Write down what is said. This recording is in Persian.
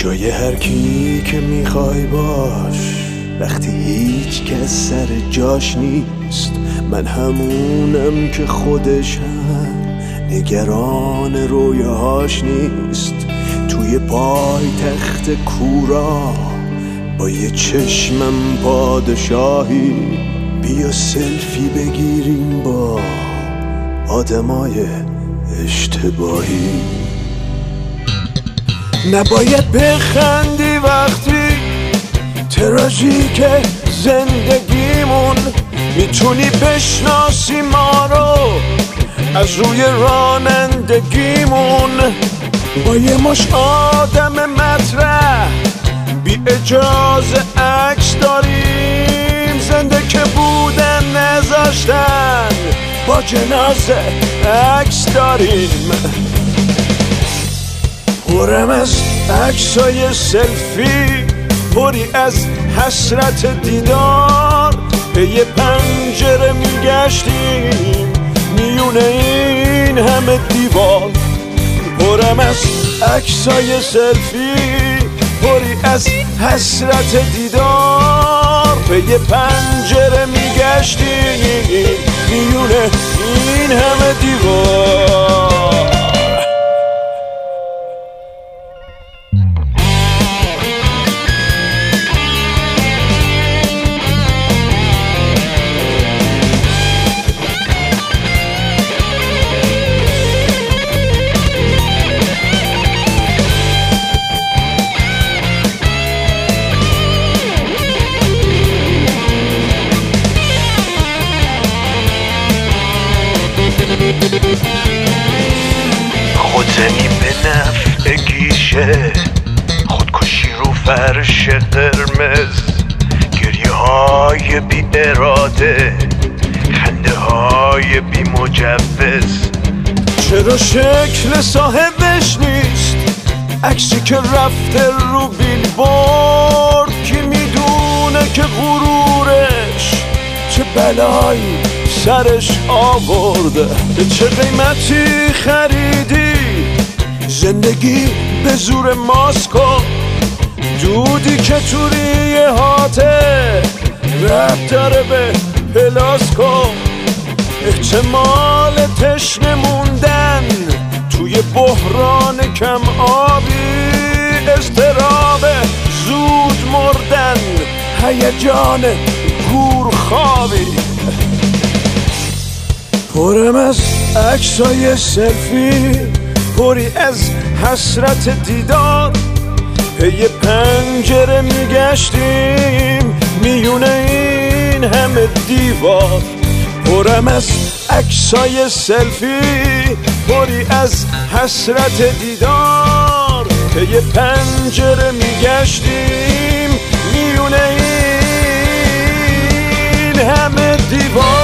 جای هر کی که میخوای باش، وقتی هیچ کس سر جاش نیست. من همونم که خودش هم نگران رویاهاش نیست. توی پای تخت کورا با یه چشمم پادشاهی، بیا سلفی بگیریم با آدمای اشتباهی. نباید بخندی وقتی تراژیک زندگیمون، میتونی بشناسی ما رو از روی رانندگیمون. با یه مش آدم مطرح بی اجازه عکس داریم، زنده که بودن نذاشتن با جنازه عکس داریم. پرم از عکسای سلفی، پری از حسرت دیدار، به یه پنجره میگشتیم میونه این همه دیوار. پرم از عکسای سلفی، پری از حسرت دیدار، به یه پنجره میگشتیم میونه این همه دیوار. خودزنی به نفع گیشه، خودکشی رو فرش قرمز، گریه های بی اراده، خنده های بی مجوز. چرا شکل صاحبش نیست عکسی که رفته رو بیلبورد؟ کی میدونه که غرورش چه بلایی سرش آورده؟ به چه قیمتی خریدی زندگی به زور ماسکو؟ دودی که تو ریه هاته ربط داره به پلاسکو. احتمال تشنه موندن توی بحران کم آبی، اضطراب زود مردن، هیجان گورخوابی. پرم از عکسای سلفی، پری از حسرت دیدار، پی پنجره میگشتیم میونه این همه دیوار. پرم از عکسای سلفی، پری از حسرت دیدار، پی پنجره میگشتیم میونه این همه دیوار.